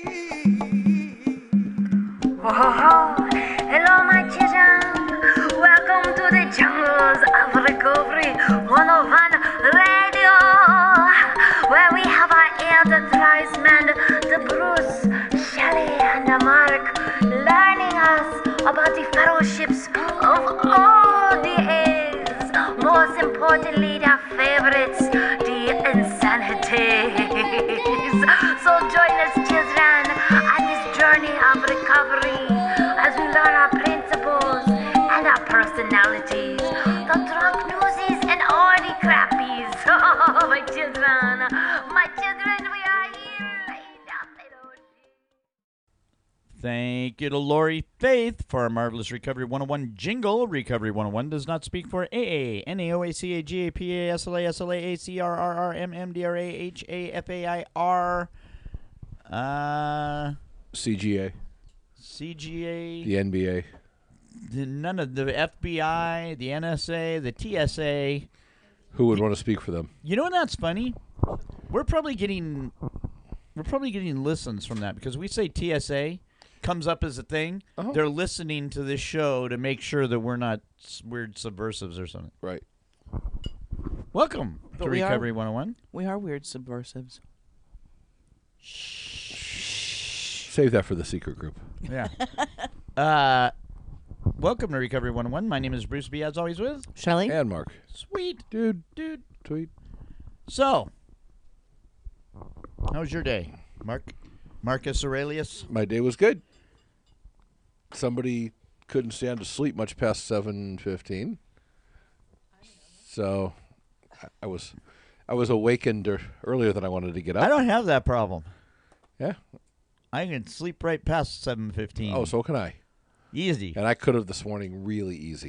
Oh, hello, my children. Welcome to the jungles of Recovery 101 Radio, where we have our elder tribesmen, the Bruce, Shelley, and the Mark, learning us about the fellowships of all the ages. Most importantly, their favorites, the insanities. So join us, children, on this journey of recovery as we learn our principles and our personalities, the drunk newsies and all the crappies. Oh, my children, we are here. Thank you to Lori Faith for our marvelous Recovery 101 jingle. Recovery 101 does not speak for AA, NAOAC, AGA, PA, SLA, SLA, ACRRR, MMDRA, HAFAIR, CGA, CGA, the NBA. none of the FBI, the NSA, the TSA. Who would want to speak for them? You know what? That's funny. We're probably getting listens from that because we say TSA comes up as a thing. Uh-huh. They're listening to this show to make sure that we're not weird subversives or something. Right. Welcome to we are- Recovery 101. We are weird subversives. Save that for the secret group. Yeah. Welcome to Recovery 101. My name is Bruce B. As always with Shelley? And Mark. Sweet Dude. dude. Tweet. So, how was your day, Marcus Aurelius? My day was good. Somebody couldn't stand to sleep much past 7:15. So I was awakened earlier than I wanted to get up. I don't have that problem. Yeah. I can sleep right past 7:15. Oh, so can I. Easy. And I could have this morning really easy.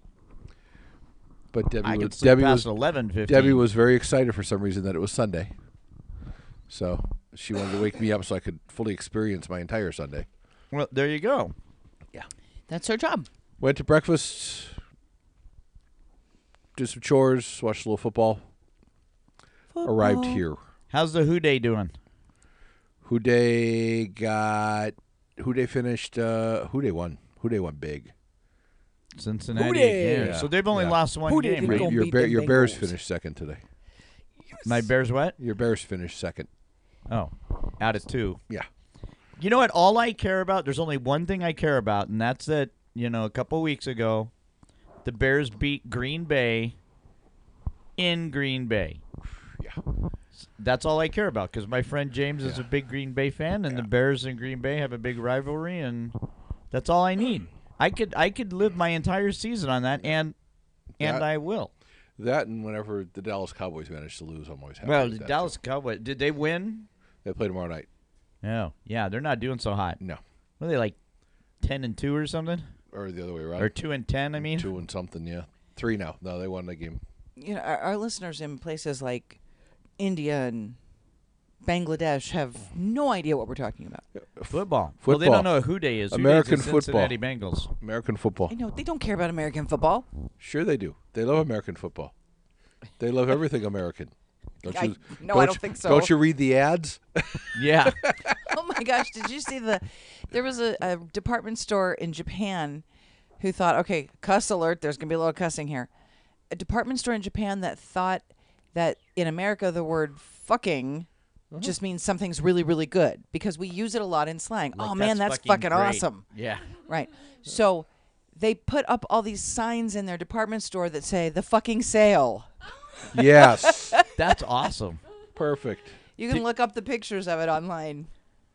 But I can sleep past 11:15. Debbie was very excited for some reason that it was Sunday. So she wanted to wake me up so I could fully experience my entire Sunday. Well, there you go. That's her job. Went to breakfast, did some chores, watched a little football. Arrived here. How's the Who Day doing? Houday finished. Houday won. Houday won big. Cincinnati. Who Dey? Yeah. Yeah. So they've only Yeah. lost one Who Dey game, didn't right? go beat them Your Bears Bengals. finished second today. My Bears what? Your Bears finished second. Oh, out of 2. Yeah. You know what? All I care about, there's only one thing I care about, and that's that, a couple weeks ago, the Bears beat Green Bay in Green Bay. Yeah. That's all I care about because my friend James is a big Green Bay fan, and the Bears and Green Bay have a big rivalry, and that's all I need. I could live my entire season on that, and I will. That and whenever the Dallas Cowboys manage to lose, I'm always happy. Well, with the that, Dallas too. Cowboys, did they win? They play tomorrow night. No. Yeah, they're not doing so hot. No. What are they, like 10-2 or something? Or the other way around. Or 2-10, I mean? 2 and something, yeah. 3 now. No, they won the game. You know, our listeners in places like India and Bangladesh have no idea what we're talking about. Football. Well, they don't know who Day is. Who American Day's the football. Cincinnati Bengals. American football. I know they don't care about American football. Sure they do. They love American football. They love everything American. Don't I you? don't think so. Don't you read the ads? Yeah. Oh my gosh! Did you see there was a department store in Japan who thought, okay, cuss alert. There's gonna be a little cussing here. A department store in Japan that thought that in America the word "fucking" just means something's really, really good because we use it a lot in slang. Like, oh man, that's fucking great. awesome. Yeah. Right. So they put up all these signs in their department store that say the fucking sale. Yes. That's awesome. Perfect. You can look up the pictures of it online.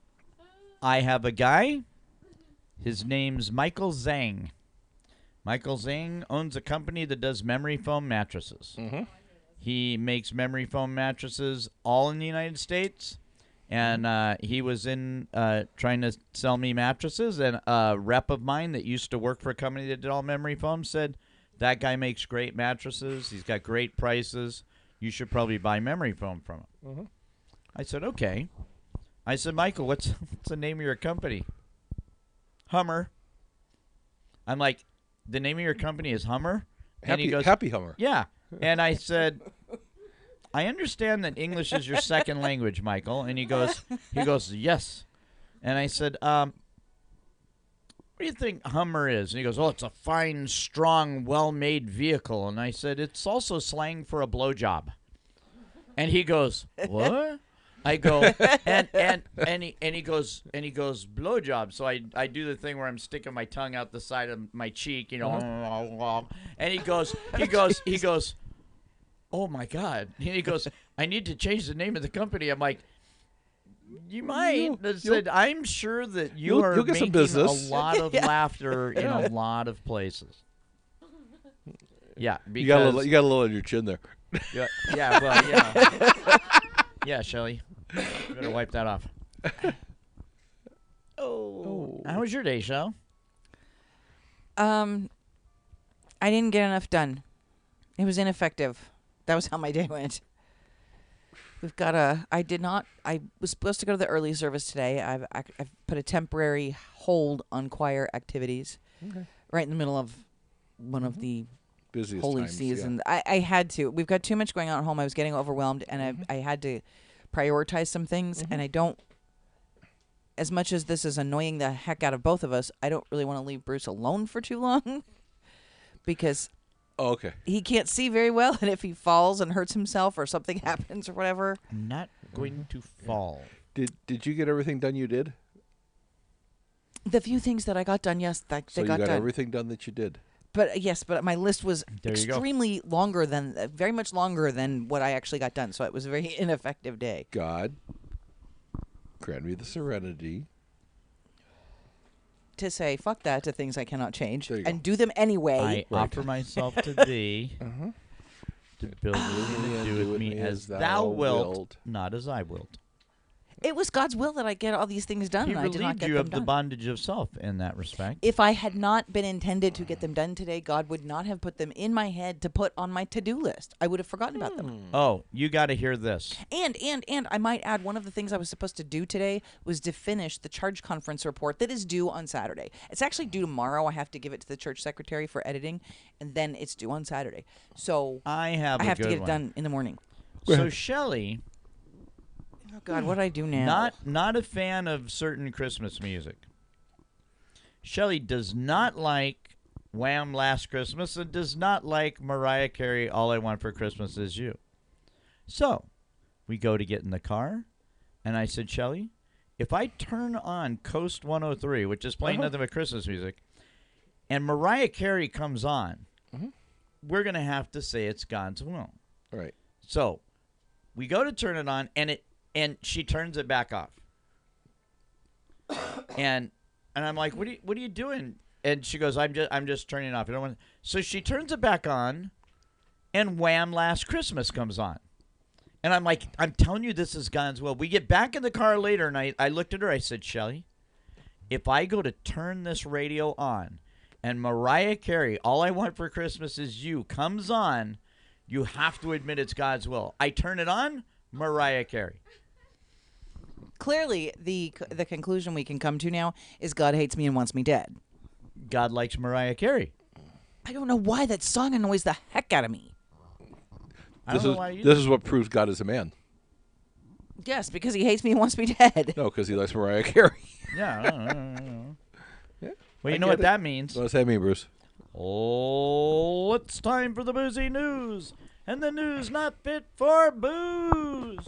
I have a guy. His name's Michael Zhang. Michael Zhang owns a company that does memory foam mattresses. Mm-hmm. He makes memory foam mattresses all in the United States. And he was in trying to sell me mattresses. And a rep of mine that used to work for a company that did all memory foam said, that guy makes great mattresses. He's got great prices. You should probably buy memory foam from him. Mm-hmm. I said, okay. I said, Michael, what's the name of your company? Hummer. I'm like, the name of your company is Hummer? And he goes, Happy Hummer. yeah. And I said, I understand that English is your second language, Michael. And he goes, yes. And I said, what do you think Hummer is? And he goes, oh, it's a fine, strong, well-made vehicle. And I said, it's also slang for a blowjob. And he goes, what? I go, and he goes blowjob. So I do the thing where I'm sticking my tongue out the side of my cheek, you know, and he goes, oh my God. And he goes, I need to change the name of the company. I'm like, you might. I said, I'm sure that you'll are get some making a business. lot of laughter in a lot of places. Yeah, because You got a little on your chin there. yeah, well, yeah. Yeah, Shelly. You better wipe that off. Oh. How was your day, Shell? I didn't get enough done. It was ineffective. That was how my day went. I was supposed to go to the early service today. I've put a temporary hold on choir activities right in the middle of one of the Busiest holy times, season. I had to. We've got too much going on at home. I was getting overwhelmed, and I had to prioritize some things. And I don't, as much as this is annoying the heck out of both of us, I don't really want to leave Bruce alone for too long because Oh, okay. he can't see very well, and if he falls and hurts himself or something happens or whatever. Not going to fall. Did you get everything done you did? The few things that I got done, yes, they So got you got done. everything done that you did. But yes, but my list was There you go. extremely longer than, very much longer than what I actually got done. So it was a very ineffective day. God, grant me the serenity. To say fuck that to things I cannot change There you go. and do them anyway. I offer myself to thee to build with me and do with me as thou wilt, not as I wilt. It was God's will that I get all these things done, He and I did not relieved get you them of the done. bondage of self in that respect. If I had not been intended to get them done today, God would not have put them in my head to put on my to-do list. I would have forgotten about them. Oh, you got to hear this. And I might add, one of the things I was supposed to do today was to finish the charge conference report that is due on Saturday. It's actually due tomorrow. I have to give it to the church secretary for editing, and then it's due on Saturday. So I have I have to good get it one. done in the morning. So Shelley, Oh God, what do I do now? not a fan of certain Christmas music. Shelley does not like Wham! Last Christmas and does not like Mariah Carey, All I Want for Christmas Is You. So, we go to get in the car, and I said, Shelley, if I turn on Coast 103, which is playing nothing but Christmas music, and Mariah Carey comes on, we're going to have to say it's God's will. All right. So, we go to turn it on, and she turns it back off. And I'm like, what are you doing? And she goes, I'm just turning it off. I don't want. So she turns it back on, and Wham! Last Christmas comes on. And I'm like, I'm telling you, this is God's will. We get back in the car later, and I looked at her. I said, Shelley, if I go to turn this radio on, and Mariah Carey, All I Want for Christmas Is You, comes on, you have to admit it's God's will. I turn it on, Mariah Carey. Clearly, the conclusion we can come to now is God hates me and wants me dead. God likes Mariah Carey. I don't know why that song annoys the heck out of me. I don't know why you This is what proves God is a man. Yes, because he hates me and wants me dead. No, because he likes Mariah Carey. Yeah. I don't. Yeah, Well, I you know get what it. that means. What does that mean, Bruce? Oh, it's time for the boozy news. And the news not fit for booze.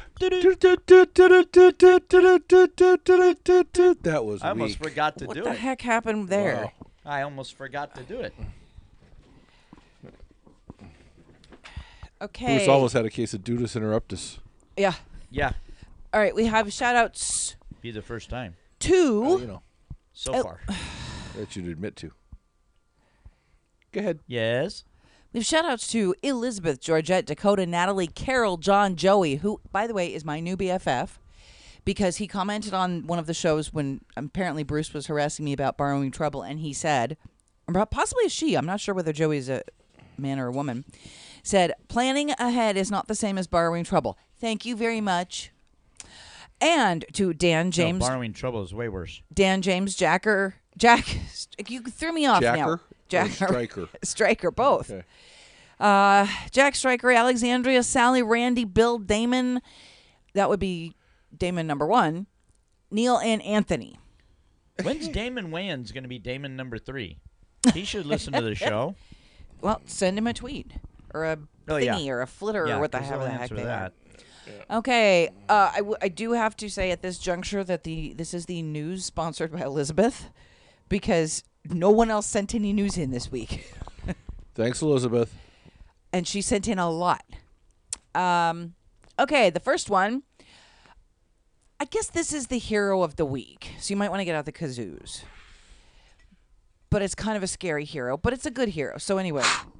That was I almost weak. forgot to What do the it. heck happened there? Wow. I almost forgot to do it. Okay. Bruce almost had a case of Dudus interruptus. Yeah. Yeah, All right, we have shout-outs be the first time to... You know, so Oh. far. that you'd admit to. Go ahead. Yes. We have shout-outs to Elizabeth, Georgette, Dakota, Natalie, Carol, John, Joey, who, by the way, is my new BFF, because he commented on one of the shows when apparently Bruce was harassing me about borrowing trouble, and he said, or possibly a she, I'm not sure whether Joey's a man or a woman, said, planning ahead is not the same as borrowing trouble. Thank you very much. And to Dan James, No, borrowing trouble is way worse. Dan James, Jack, you threw me off now. Jacker or Striker? Striker, both. Okay. Jack Stryker, Alexandria, Sally, Randy, Bill, Damon. That would be Damon number 1. Neil and Anthony. When's Damon Wayans going to be Damon number 3? He should listen to the show. Well, send him a tweet or a thingy or a flitter or what the 'cause hell he'll the heck answer they are. that. Okay, I do have to say at this juncture that this is the news sponsored by Elizabeth, because no one else sent any news in this week. Thanks, Elizabeth. And she sent in a lot. Okay, the first one. I guess this is the hero of the week, so you might want to get out the kazoos. But it's kind of a scary hero, but it's a good hero. So anyway.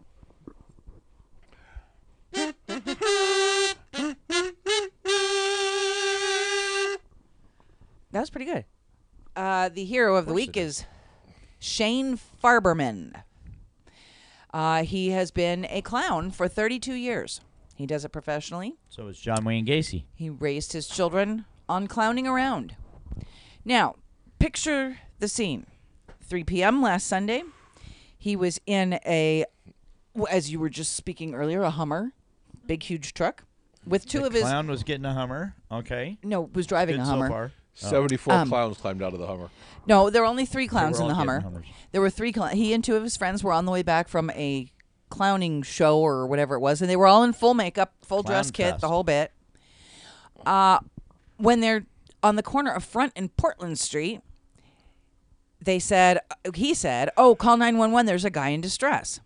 That was pretty good. The hero of the week is Shane Farberman. He has been a clown for 32 years. He does it professionally. So is John Wayne Gacy. He raised his children on clowning around. Now, picture the scene. 3 p.m. last Sunday, he was in as you were just speaking earlier, a Hummer, big, huge truck, with two The of his... clown was getting a Hummer. Okay. No, was driving Good a so Hummer. far. 74 clowns climbed out of the Hummer. No, there were only 3 clowns They in were the all getting Hummer. Hummers. There were 3 he and 2 of his friends were on the way back from a clowning show or whatever it was, and they were all in full makeup, full dress Clown kit, fest. the whole bit. When they're on the corner of Front and Portland Street, he said, "Oh, call 911, there's a guy in distress."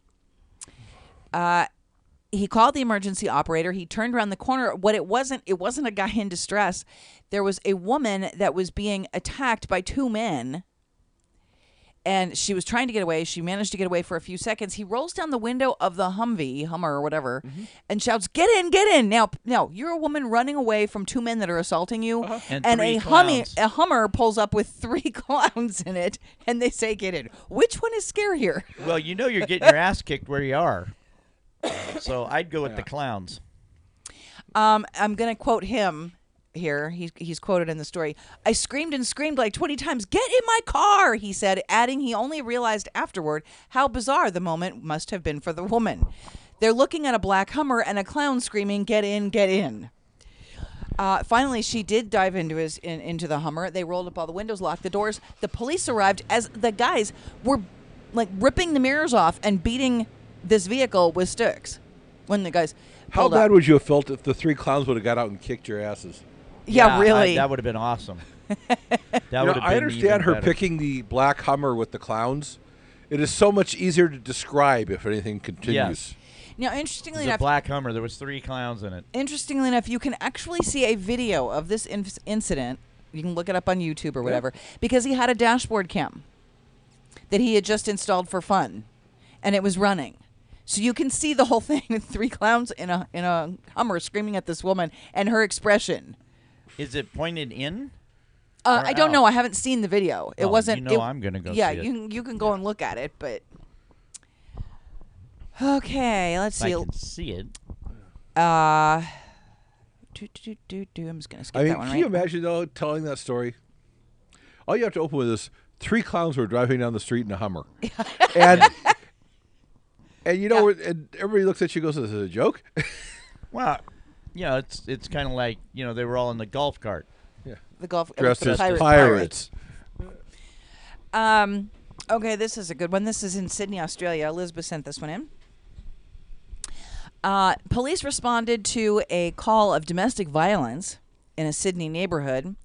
He called the emergency operator. He turned around the corner. It wasn't a guy in distress. There was a woman that was being attacked by 2 men. And she was trying to get away. She managed to get away for a few seconds. He rolls down the window of the Hummer or whatever, and shouts, "Get in, get in!" Now, you're a woman running away from 2 men that are assaulting you, And and 3 a clowns. Hummer pulls up with 3 clowns in it, and they say, "Get in." Which one is scarier? Well, you know you're getting your ass kicked where you are. So I'd go with the clowns. I'm going to quote him here. He's quoted in the story. "I screamed and screamed like 20 times, 'Get in my car,' he said," adding he only realized afterward how bizarre the moment must have been for the woman. They're looking at a black Hummer and a clown screaming, "Get in, get in." Finally, she did dive into into the Hummer. They rolled up all the windows, locked the doors. The police arrived as the guys were like ripping the mirrors off and beating this vehicle with sticks. When the guys How pulled bad up. would you have felt if the 3 clowns would have got out and kicked your asses? Yeah, really. That would have been awesome. That You know, would have been I understand even her better. picking the black Hummer with the clowns. It is so much easier to describe if anything continues. Now, It interestingly was a enough, black Hummer. There was 3 clowns in it. you can actually see a video of this incident. You can look it up on YouTube or whatever, because he had a dashboard cam that he had just installed for fun, and it was running. So you can see the whole thing with 3 clowns in a Hummer screaming at this woman and her expression. Is it pointed in? I don't out? know. I haven't seen the video. It Oh, wasn't. you know I'm gonna go Yeah, see it. you can go and look at it, but okay. Let's I see. can see it. I'm just gonna skip I mean, that one. can you imagine, though, telling that story? All you have to open with is 3 clowns were driving down the street in a Hummer. And you know, and everybody looks at you and goes, "This is a joke?" Well, it's kind of like, they were all in the golf cart. The golf Dressed the as pirate- pirates. Okay, this is a good one. This is in Sydney, Australia. Elizabeth sent this one in. Police responded to a call of domestic violence in a Sydney neighborhood.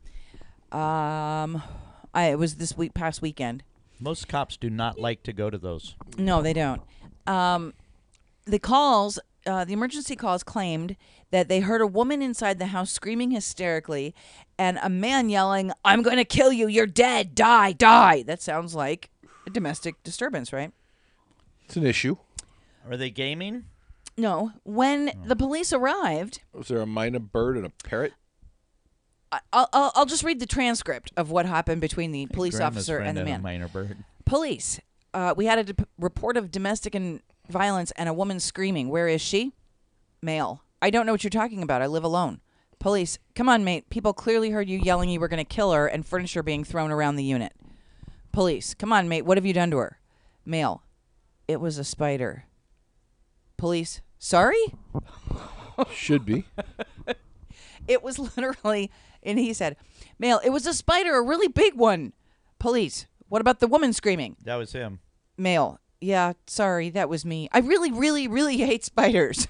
It was past weekend. Most cops do not like to go to those. No, they don't. The emergency calls claimed that they heard a woman inside the house screaming hysterically and a man yelling, "I'm going to kill you. You're dead. Die, die." That sounds like a domestic disturbance, right? It's an issue. Are they gaming? No. When the police arrived, Was there a minor bird and a parrot? I'll just read the transcript of what happened between the police Grandma's officer friend and the a man. minor bird. Police. We had a report of domestic violence and a woman screaming. Where is she? Male. I don't know what you're talking about. I live alone. Police. Come on, mate. People clearly heard you yelling you were going to kill her and furniture being thrown around the unit. Police. Come on, mate. What have you done to her? Male. It was a spider. Police. Sorry? Should be. It was literally, and he said, "Male, it was a spider, a really big one." Police, what about the woman screaming? That was him. Male, yeah, sorry, that was me. I really, really, really hate spiders.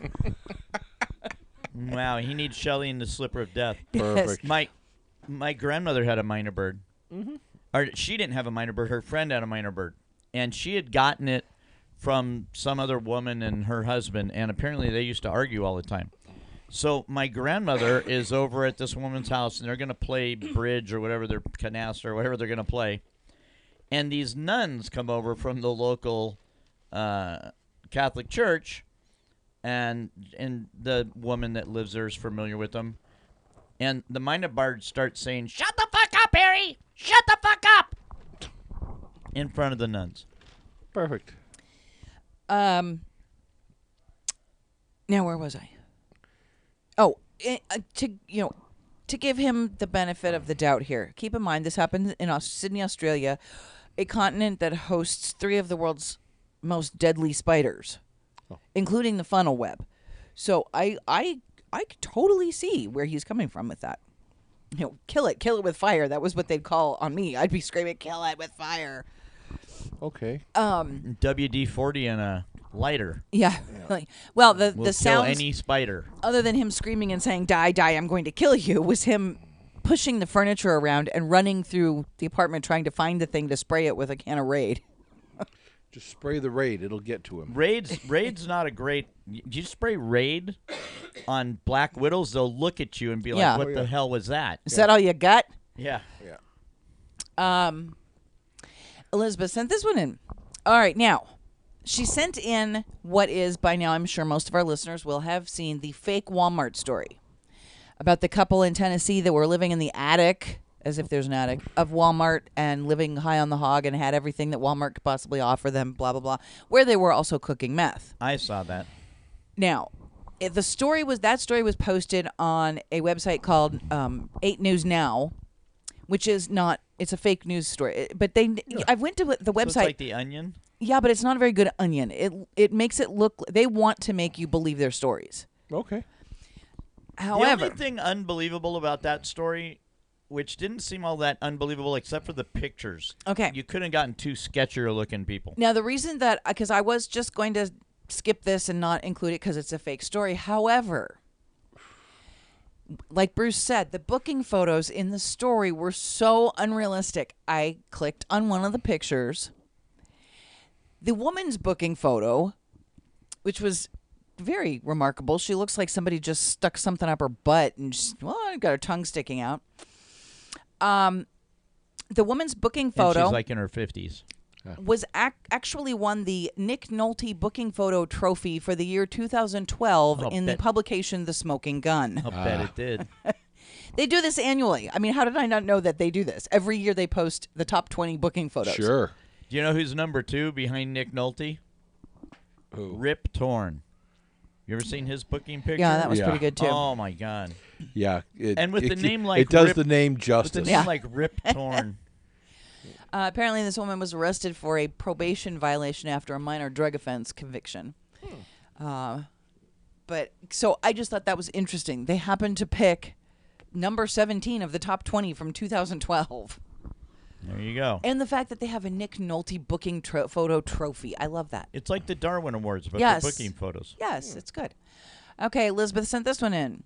Wow, he needs Shelley in the slipper of death. Perfect. My grandmother had a minor bird. Mm-hmm. Or she didn't have a minor bird. Her friend had a minor bird, and she had gotten it from some other woman and her husband, and apparently they used to argue all the time. So my grandmother is over at this woman's house, and they're going to play bridge or whatever, their canasta or whatever they're going to play. And these nuns come over from the local Catholic church, and the woman that lives there is familiar with them. And the minor bird starts saying, "Shut the fuck up, Harry! Shut the fuck up!" in front of the nuns. Perfect. Now where was I? Oh, to give him the benefit of the doubt here. Keep in mind this happened in Sydney, Australia, a continent that hosts 3 of the world's most deadly spiders, including the funnel web. So I could totally see where he's coming from with that. Kill it with fire. That was what they'd call on me. I'd be screaming, "Kill it with fire." Okay. WD-40 and a lighter Yeah. Well, the will kill sounds, any spider. other than him screaming and saying, "Die, die, I'm going to kill you," was him pushing the furniture around and running through the apartment trying to find the thing to spray it with a can of Raid. Just spray the Raid. It'll get to him. Raid's not a great. You spray Raid on black widows, they'll look at you and be like, Yeah. "What the hell was that?" Is that all you got? Yeah. Yeah. Elizabeth sent this one in. All right, now, she sent in what is, by now I'm sure most of our listeners will have seen, the fake Walmart story about the couple in Tennessee that were living in the attic, as if there's an attic, of Walmart and living high on the hog and had everything that Walmart could possibly offer them, blah, blah, blah, where they were also cooking meth. I saw that. Now, that story was posted on a website called 8 News Now, which is not, it's a fake news story. But I went to the website. So it's like The Onion? Yeah, but it's not a very good onion. It makes it look, they want to make you believe their stories. Okay. However, the only thing unbelievable about that story, which didn't seem all that unbelievable except for the pictures. Okay. You couldn't have gotten 2 sketchier looking people. now the reason that, because I was just going to skip this and not include it because it's a fake story. However, like Bruce said, the booking photos in the story were so unrealistic. I clicked on one of the pictures. The woman's booking photo, which was very remarkable. She looks like somebody just stuck something up her butt and got her tongue sticking out. The woman's booking And photo she's like in her 50s. was actually won the Nick Nolte Booking Photo Trophy for the year 2012 I'll in the bet- publication The Smoking Gun. I'll bet it did. They do this annually. I mean, how did I not know that they do this? Every year they post the top 20 booking photos. Sure. Do you know who's number 2 behind Nick Nolte? Who? Rip Torn. You ever seen his booking picture? Yeah, that was Yeah. pretty good too. Oh, my God. Yeah. And with the name like it does Rip- the name With the justice. name like Rip Torn. Apparently, this woman was arrested for a probation violation after a minor drug offense conviction. But so I just thought that was interesting. They happened to pick number 17 of the top 20 from 2012. There you go. And the fact that they have a Nick Nolte booking photo trophy. I love that. It's like the Darwin Awards, but Yes. for booking photos. Yes, it's good. Okay, Elizabeth sent this one in.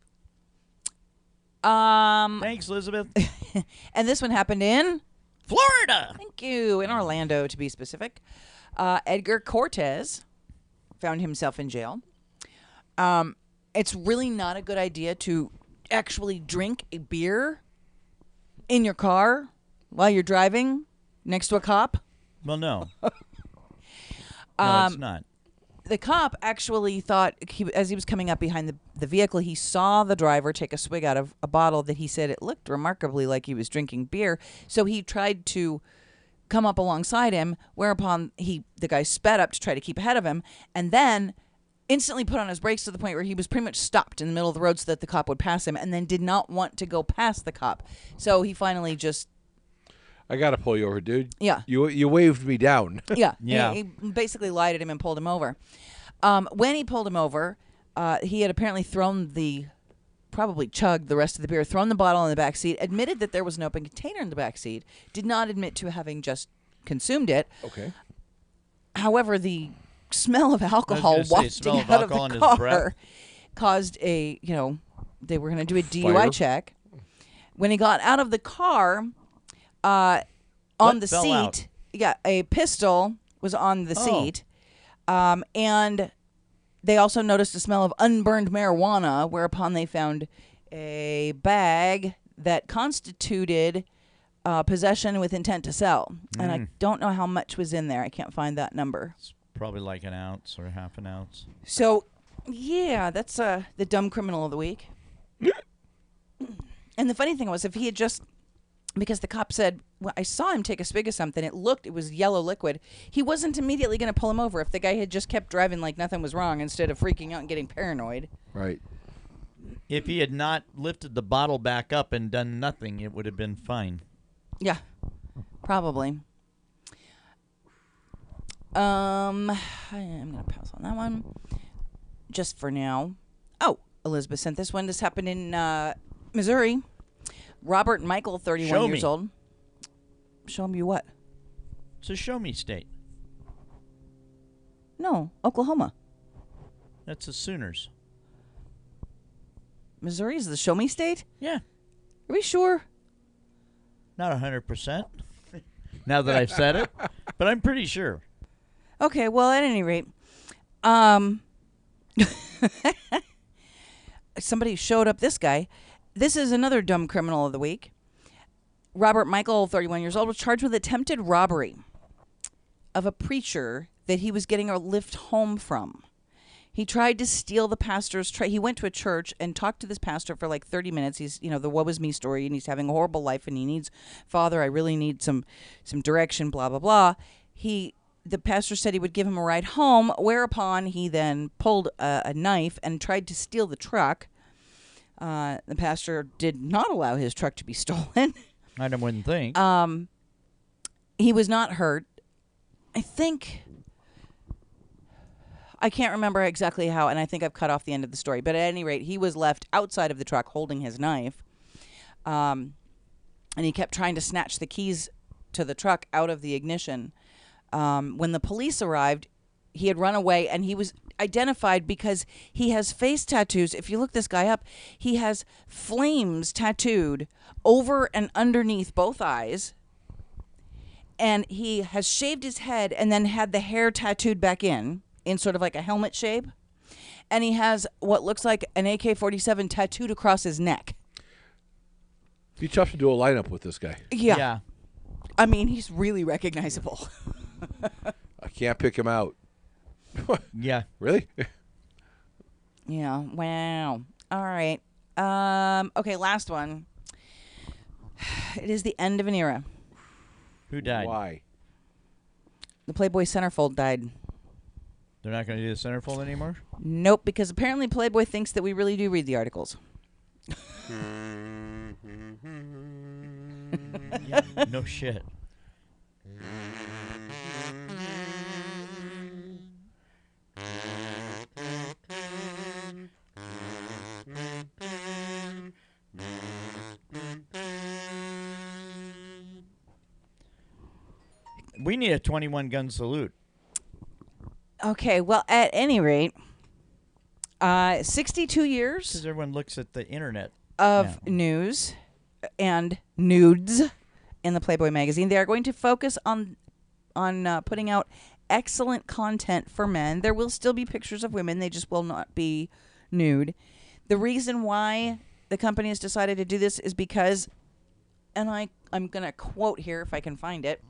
Thanks, Elizabeth. And this one happened in, Florida. thank you, in Orlando to be specific. Edgar Cortez found himself in jail. It's really not a good idea to actually drink a beer in your car while you're driving next to a cop. Well, no. No, it's not. The cop actually thought, as he was coming up behind the vehicle, he saw the driver take a swig out of a bottle that he said it looked remarkably like he was drinking beer. So he tried to come up alongside him, whereupon the guy sped up to try to keep ahead of him, and then instantly put on his brakes to the point where he was pretty much stopped in the middle of the road so that the cop would pass him, and then did not want to go past the cop. So he finally just, I gotta pull you over, dude. Yeah. You waved me down. yeah, Yeah. He basically lied at him and pulled him over. When he pulled him over, he had apparently thrown the probably chugged the rest of the beer, thrown the bottle in the back seat, admitted that there was an open container in the back seat, did not admit to having just consumed it. Okay. However, the smell of alcohol gonna say, wafting smell of out of alcohol the in his breath. car caused a, they were going to do a DUI Fire. check. When he got out of the car, on What the fell seat, out? a pistol was on the Oh. seat. And they also noticed a smell of unburned marijuana, whereupon they found a bag that constituted possession with intent to sell. And I don't know how much was in there. I can't find that number. It's probably like an ounce or half an ounce. So, yeah, that's the dumb criminal of the week. And the funny thing was, if he had just, because the cop said, well, I saw him take a swig of something. It was yellow liquid. He wasn't immediately going to pull him over if the guy had just kept driving like nothing was wrong instead of freaking out and getting paranoid. Right. If he had not lifted the bottle back up and done nothing, it would have been fine. Yeah, probably. I'm going to pass on that one just for now. Oh, Elizabeth sent this one. This happened in Missouri. Robert Michael, 31 Show years me. old. Show me what? It's a show me state. No, Oklahoma. That's the Sooners. Missouri is the show me state? Yeah, Are we sure? not 100%. Now that I've said it, but I'm pretty sure. Okay, well, at any rate, somebody showed up this guy. This is another dumb criminal of the week. Robert Michael, 31 years old, was charged with attempted robbery of a preacher that he was getting a lift home from. He tried to steal the pastor's he went to a church and talked to this pastor for like 30 minutes. He's, the woe is me story, and he's having a horrible life, and he needs, Father, I really need some direction, blah, blah, blah. The pastor said he would give him a ride home, whereupon he then pulled a knife and tried to steal the truck. The pastor did not allow his truck to be stolen. I wouldn't think. He was not hurt. I can't remember exactly how, and I think I've cut off the end of the story. But at any rate, he was left outside of the truck holding his knife. And he kept trying to snatch the keys to the truck out of the ignition. When the police arrived, he had run away, and he was identified because he has face tattoos. If you look this guy up, he has flames tattooed over and underneath both eyes. And he has shaved his head and then had the hair tattooed back in sort of like a helmet shape. And he has what looks like an AK-47 tattooed across his neck. Be tough to do a lineup with this guy. Yeah. I mean, he's really recognizable. I can't pick him out. Yeah. Really? Yeah. Wow. All right. Okay, last one. It is the end of an era. Who died? Why? The Playboy centerfold died. They're not going to do the centerfold anymore? Nope, because apparently Playboy thinks that we really do read the articles. Yeah, no shit. We need a 21 gun salute. Okay, well, at any rate, 62 years Because everyone looks at the internet. of now. news and nudes in the Playboy magazine. They are going to focus on putting out excellent content for men. There will still be pictures of women. They just will not be nude. The reason why the company has decided to do this is because, and I'm going to quote here if I can find it.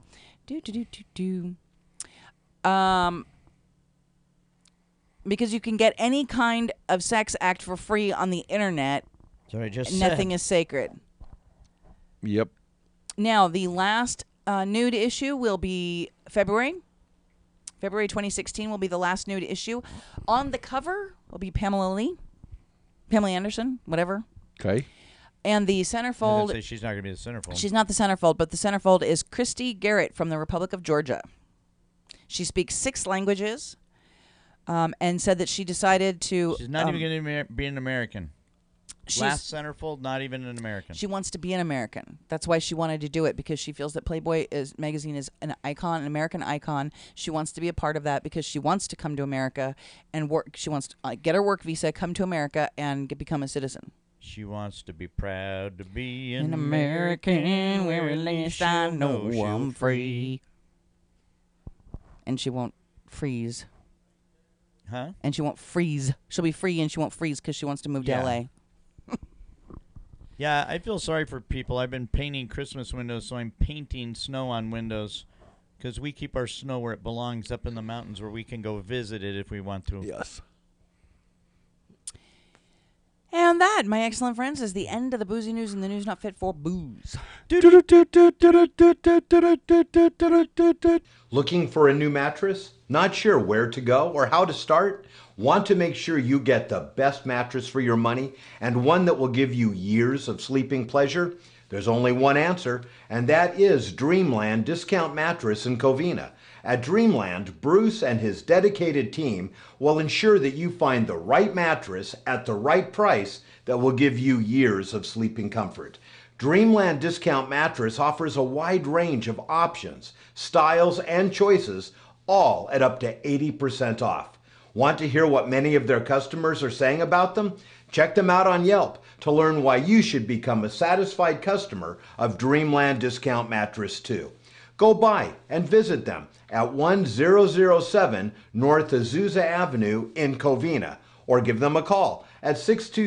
Because you can get any kind of sex act for free on the internet. So I just Nothing said. is sacred. Yep. Now, the last nude issue will be February. February 2016 will be the last nude issue. On the cover will be Pamela Anderson, whatever. Okay. And the I was gonna centerfold, say she's not going to be the centerfold. she's not the centerfold, but the centerfold is Christy Garrett from the Republic of Georgia. She speaks 6 languages and said that she decided to... She's not even going to be an American. Last centerfold, not even an American. She wants to be an American. That's why she wanted to do it, because she feels that Playboy magazine is an icon, an American icon. She wants to be a part of that because she wants to come to America and work. She wants to get her work visa, come to America, and become a citizen. She wants to be proud to be An American, where at least I know I'm free. And she won't freeze. Huh? And she won't freeze. She'll be free and she won't freeze because she wants to move to L.A. Yeah, I feel sorry for people. I've been painting Christmas windows, so I'm painting snow on windows because we keep our snow where it belongs, up in the mountains where we can go visit it if we want to. Yes. And that, my excellent friends, is the end of the boozy news and the news not fit for booze. Looking for a new mattress? Not sure where to go or how to start? Want to make sure you get the best mattress for your money and one that will give you years of sleeping pleasure? There's only one answer, and that is Dreamland Discount Mattress in Covina. At Dreamland, Bruce and his dedicated team will ensure that you find the right mattress at the right price that will give you years of sleeping comfort. Dreamland Discount Mattress offers a wide range of options, styles, and choices, all at up to 80% off. Want to hear what many of their customers are saying about them? Check them out on Yelp to learn why you should become a satisfied customer of Dreamland Discount Mattress too. Go by and visit them at 1007 North Azusa Avenue in Covina, or give them a call at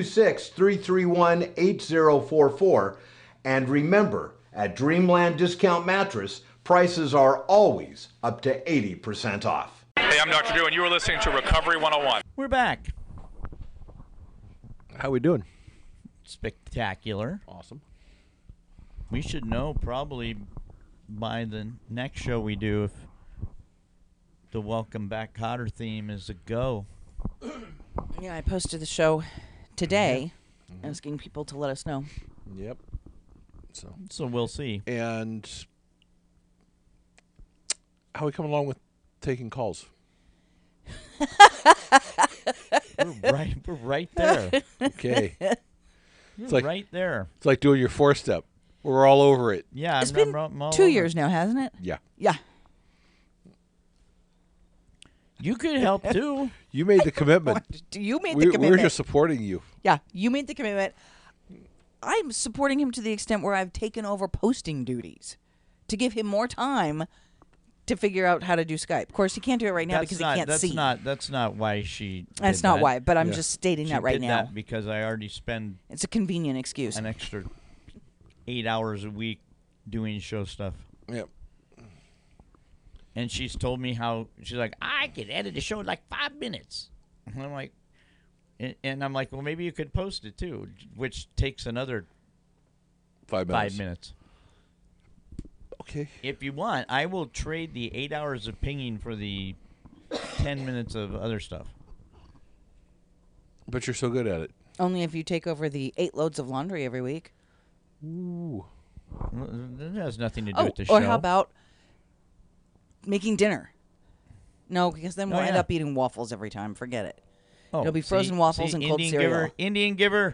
626-331-8044. And remember, at Dreamland Discount Mattress, prices are always up to 80% off. Hey, I'm Dr. Drew, and you are listening to Recovery 101. We're back. How we doing? Spectacular. Awesome. We should know probably by the next show we do if the Welcome Back Cotter theme is a go. Yeah, I posted the show today asking people to let us know. Yep. So we'll see. And how we come along with taking calls? We're right there. Okay. It's like- right there. It's like doing your 4-step. We're all over it. Yeah, It's I'm been all 2 over years it. now, hasn't it? Yeah. Yeah. You could help too. You made the commitment. You made the We're commitment. just supporting you. Yeah, you made the commitment. I'm supporting him to the extent where I've taken over posting duties to give him more time to figure out how to do Skype. Of course, he can't do it right now because he can't see. That's not why she. That's did not that. why, but I'm Yeah. just stating She that right did now. that because I already spend It's a convenient excuse. an extra 8 hours a week doing show stuff. Yep. And she's told me how she's like, I could edit a show in like 5 minutes. And I'm like, well, maybe you could post it too, which takes another 5 minutes. 5 minutes. Okay. If you want, I will trade the 8 hours of pinging for the 10 minutes of other stuff. But you're so good at it. Only if you take over the 8 loads of laundry every week. Ooh. Well, that has nothing to do with the or show. how about making dinner? No, because then we'll end yeah. up eating waffles every time. Forget it. Oh, It'll be frozen waffles and cold Indian cereal. Giver, Indian Giver.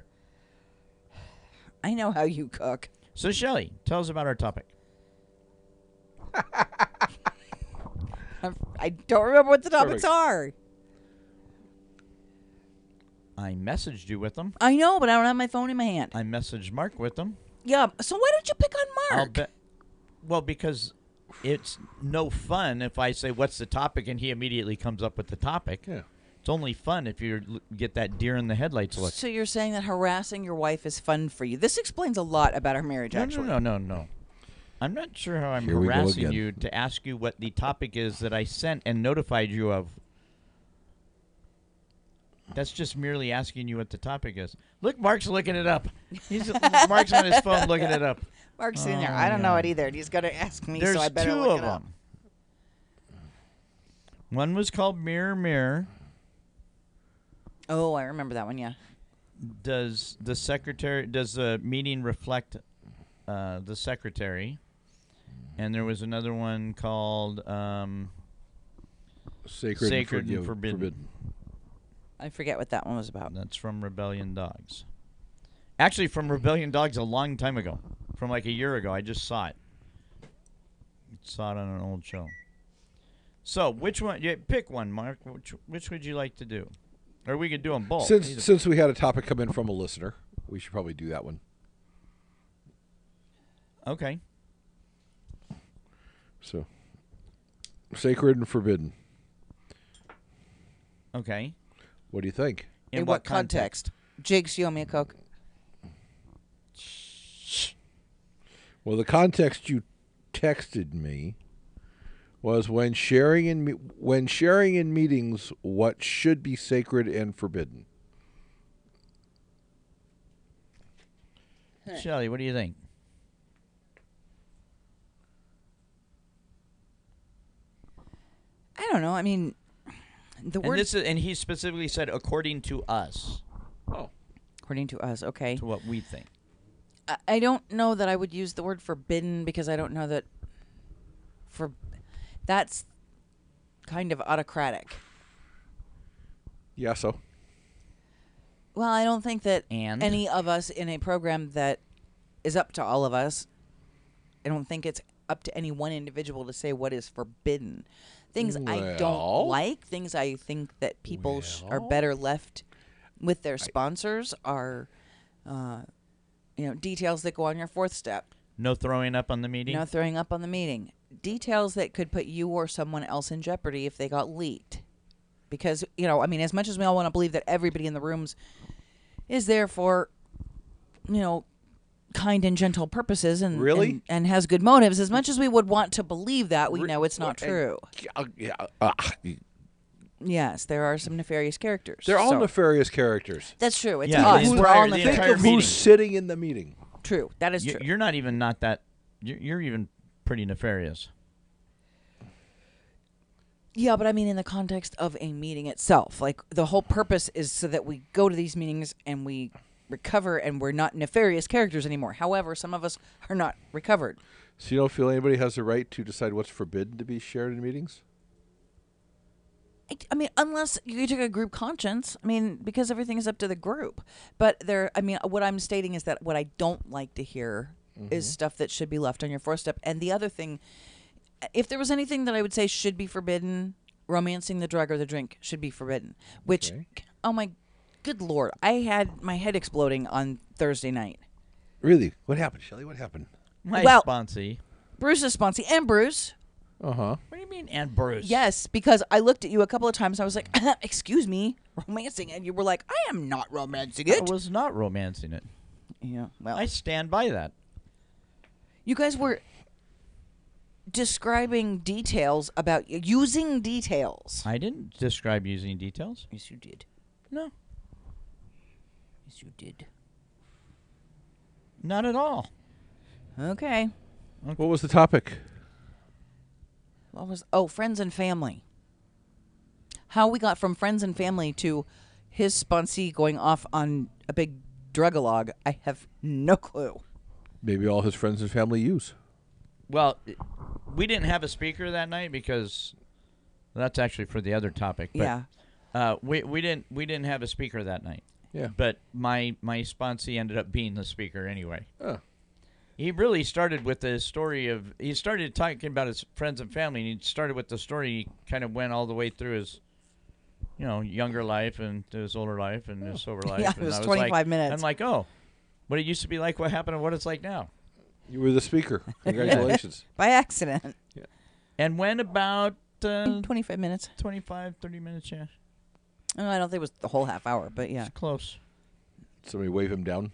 I know how you cook. So, Shelly, tell us about our topic. I don't remember what the topics Perfect. are. I messaged you with them. I know, but I don't have my phone in my hand. I messaged Mark with them. Yeah, so why don't you pick on I'll Mark? bet. Well, because it's no fun if I say, what's the topic, and he immediately comes up with the topic. Yeah. It's only fun if you get that deer in the headlights look. So you're saying that harassing your wife is fun for you. This explains a lot about our marriage, actually. No. I'm not sure how I'm Here we go harassing again. you to ask you what the topic is that I sent and notified you of. That's just merely asking you what the topic is. Look, Mark's looking it up. Mark's on his phone looking it up. Mark's sitting there. I don't know it either. He's going to ask me, There's so I better two look of it up. them. One was called Mirror Mirror. Oh, I remember that one, yeah. Does the meeting reflect the secretary? And there was another one called Sacred, and Forbidden. I forget what that one was about. That's from Rebellion Dogs. Actually, from Rebellion Dogs a long time ago. From like a year ago. I just saw it. Saw it on an old show. So, which one? Yeah, pick one, Mark. Which would you like to do? Or we could do them both. Since we had a topic come in from a listener, we should probably do that one. Okay. So, sacred and forbidden. Okay. What do you think? In what context? Jigs, you owe me a Coke. Well, the context you texted me was when sharing in meetings what should be sacred and forbidden. Shelley, what do you think? I don't know. I mean, the word And he specifically said according to us, Oh. according to us, okay. to what we think. I don't know that I would use the word forbidden because I don't know that that's kind of autocratic. Yeah, so. Well, I don't think that And? any of us in a program that is up to all of us, I don't think it's up to any one individual to say what is forbidden. Things I don't Well. like, things I think that people are better left with their sponsors are, details that go on your fourth step. No throwing up on the meeting? No throwing up on the meeting. Details that could put you or someone else in jeopardy if they got leaked. Because, as much as we all want to believe that everybody in the rooms is there for, kind and gentle purposes and Really? and has good motives, as much as we would want to believe that, we know it's not true. Yes, there are some nefarious characters. They're all So, nefarious characters. That's true. It's Yeah, us. the We're all entire- the nefarious. entire Think of meeting. who's sitting in the meeting. True. That is true. You're not even not that. You're even pretty nefarious. Yeah, but I mean in the context of a meeting itself. Like, the whole purpose is so that we go to these meetings and we recover and we're not nefarious characters anymore. However, some of us are not recovered. So you don't feel anybody has the right to decide what's forbidden to be shared in meetings? I mean, unless you took a group conscience. I mean, because everything is up to the group. But what I'm stating is that what I don't like to hear is stuff that should be left on your fourth step. And the other thing, if there was anything that I would say should be forbidden, romancing the drug or the drink should be forbidden. Which, oh my good Lord, I had my head exploding on Thursday night. Really? What happened, Shelley? What happened? My Well- sponsee. Bruce's sponsee and Bruce. Uh-huh. What do you mean, and Bruce? Yes, because I looked at you a couple of times. I was like, excuse me, romancing it. And you were like, I am not romancing I it. was not romancing it. Yeah, well, I stand by that. you guys were describing details about using details. I didn't describe using details. Yes, you did. No, Yes, you did. not at all. Okay. What was the topic? What was? Oh, friends and family. How we got from friends and family to his sponsee going off on a big drug-a-log, I have no clue. Maybe all his friends and family use. Well, we didn't have a speaker that night because that's actually for the other topic. But, Yeah. we didn't have a speaker that night. Yeah. But my sponsee ended up being the speaker anyway. Oh. He really started with the story of. He started talking about his friends and family, and he started with the story. He kind of went all the way through his, younger life and to his older life and his sober life. Yeah, it and was I 25 like, minutes. I'm like, oh, what it used to be like, what happened, and what it's like now. You were the speaker. Congratulations. By accident. And went about 25 minutes. 25, 30 minutes, yeah. Oh, I don't think it was the whole half hour, but yeah. It's close. Somebody wave him down.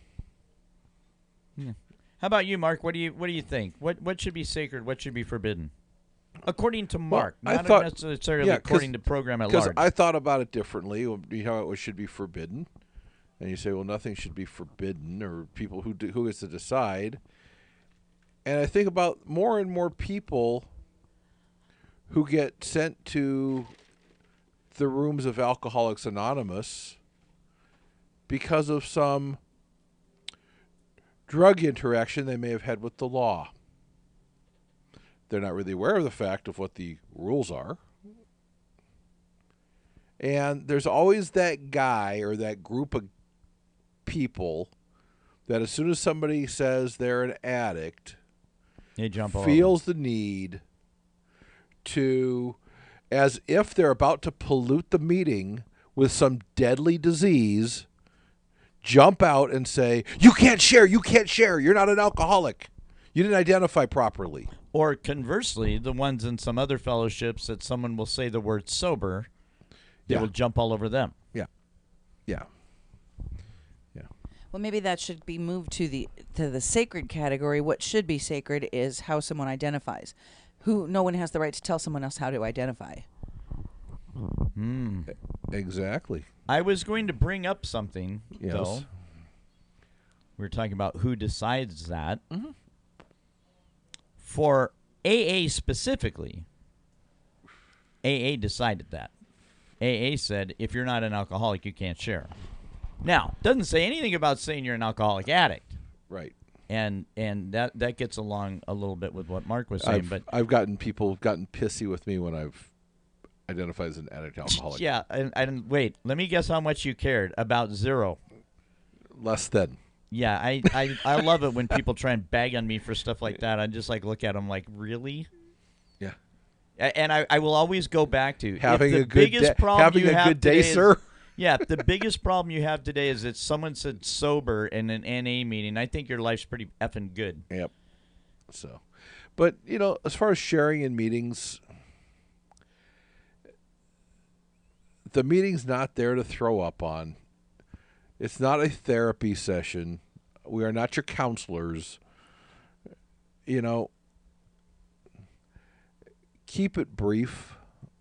How about you, Mark? What do you think? What should be sacred? What should be forbidden? According to Mark, I not thought- necessarily yeah, 'cause- according to program at Because large. I thought about it differently. It should be forbidden, and you say, well, nothing should be forbidden, or people who gets to decide. And I think about more and more people who get sent to the rooms of Alcoholics Anonymous because of some drug interaction they may have had with the law. They're not really aware of the fact of what the rules are. And there's always that guy or that group of people that as soon as somebody says they're an addict, They jump all feels the need to, as if they're about to pollute the meeting with some deadly disease, jump out and say, "You can't share, you can't share, you're not an alcoholic. You didn't identify properly." Or conversely, the ones in some other fellowships that someone will say the word sober, they Yeah. will jump all over them. Yeah. Well, maybe that should be moved to the sacred category. What should be sacred is how someone identifies. No one has the right to tell someone else how to identify. Exactly. I was going to bring up something, Yes. though. We were talking about who decides that. For AA specifically, AA decided that. AA said, if you're not an alcoholic, you can't share. Now, doesn't say anything about saying you're an alcoholic addict. Right. And that gets along a little bit with what Mark was saying. But I've gotten people gotten pissy with me when I've identified as an addict alcoholic. yeah, and wait, let me guess how much you cared. About 0. Less than. Yeah, I love it when people try and bag on me for stuff like that. I just like look at them like, really? Yeah. And I will always go back to Having if the a good biggest day, problem having you a have good day, today is- sir. Yeah, if the biggest problem you have today is that someone said sober in an NA meeting, I think your life's pretty effing good. Yep. So, but as far as sharing in meetings, the meeting's not there to throw up on. It's not a therapy session. We are not your counselors. Keep it brief.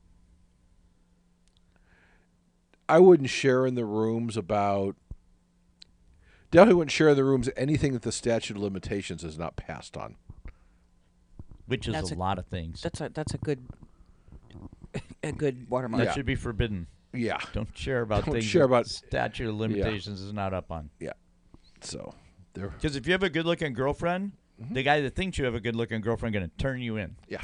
I wouldn't share in the rooms about. Definitely wouldn't share in the rooms anything that the statute of limitations has not passed on. Which is That's a lot of things. That's a good watermark. That should be forbidden. Yeah. Don't share about Don't things share that about- statute of limitations is not up on. Yeah. So there. Because if you have a good-looking girlfriend, the guy that thinks you have a good-looking girlfriend going to turn you in. Yeah.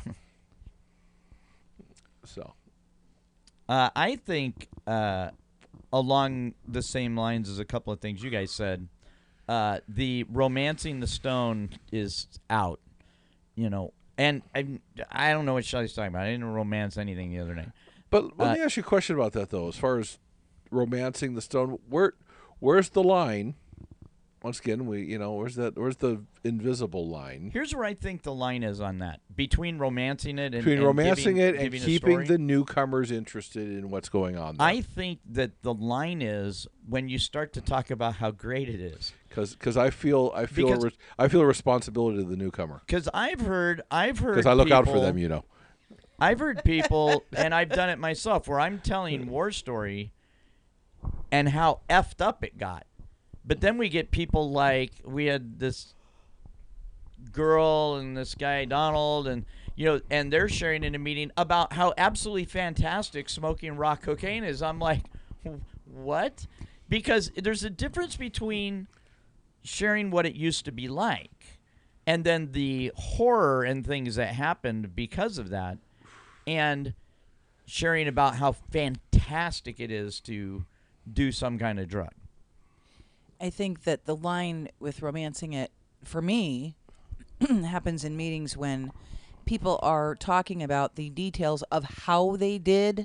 So. I think along the same lines as a couple of things you guys said, the romancing the stone is out, And I don't know what Shelly's talking about. I didn't romance anything the other night. But let me ask you a question about that, though. As far as romancing the stone, where's the line? Once again, where's the invisible line? Here's where I think the line is on that. Between romancing it and Between romancing it and giving a keeping story. the newcomers interested in what's going on there. I think that the line is when you start to talk about how great it is. Because I feel a responsibility to the newcomer. Because I've heard Because I look out for them, I've heard people, and I've done it myself, where I'm telling war story and how effed up it got. But then we get people like, we had this girl and this guy, Donald, and and they're sharing in a meeting about how absolutely fantastic smoking raw cocaine is. I'm like, what? Because there's a difference between sharing what it used to be like and then the horror and things that happened because of that, and sharing about how fantastic it is to do some kind of drug. I think that the line with romancing it, for me, happens in meetings when people are talking about the details of how they did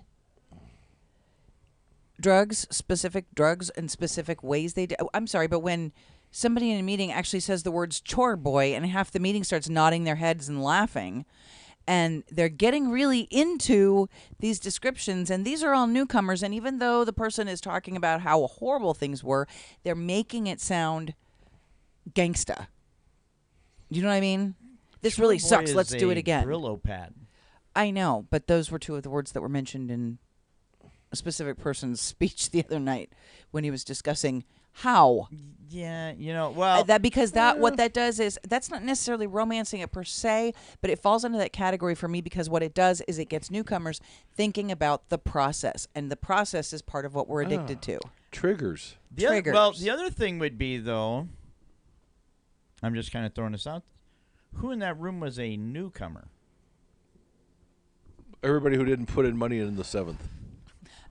specific drugs, and specific ways they did. I'm sorry, but when somebody in a meeting actually says the words chore boy and half the meeting starts nodding their heads and laughing, and they're getting really into these descriptions, and these are all newcomers, and even though the person is talking about how horrible things were, they're making it sound gangsta. Do you know what I mean? This really Boy sucks. is Let's do it a again. Brillo pad. I know, but those were two of the words that were mentioned in a specific person's speech the other night when he was discussing how. Yeah, well, What that does is, that's not necessarily romancing it per se, but it falls into that category for me, because what it does is it gets newcomers thinking about the process, and the process is part of what we're addicted to. Triggers. Triggers. The other thing would be, though, I'm just kind of throwing this out. Who in that room was a newcomer? Everybody who didn't put in money in the 7th.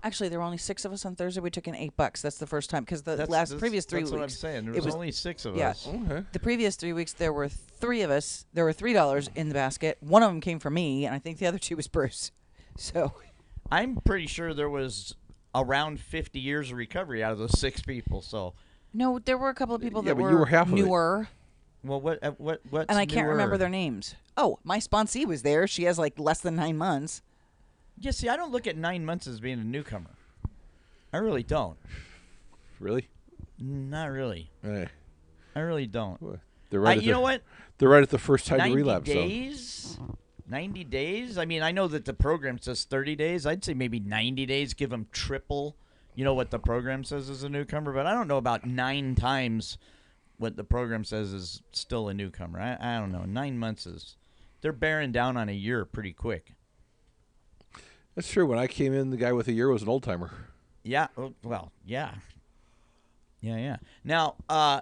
Actually, there were only 6 of us on Thursday. We took in $8. That's the first time because the previous 3 weeks. That's what I'm saying. There it was only 6 of yeah. us. Okay. The previous 3 weeks, there were 3 of us. There were $3 in the basket. One of them came from me, and I think the other 2 was Bruce. So, I'm pretty sure there was around 50 years of recovery out of those 6 people. So, no, there were a couple of people Yeah, that but you were half of it. newer, well, what's and I can't remember newer? their names. Oh, my sponsee was there. She has like less than 9 months. Yeah, see, I don't look at 9 months as being a newcomer. I really don't. Really? Not really. Eh. I really don't. They're right. You know what? They're right at the first time 90 to relapse. though. days? 90 days? I mean, I know that the program says 30 days. I'd say maybe 90 days. Give them triple, what the program says is a newcomer. But I don't know about 9 times what the program says is still a newcomer. I don't know. 9 months is... They're bearing down on a year pretty quick. That's true. When I came in, the guy with a year was an old timer. Yeah. Well, yeah. Yeah. Now,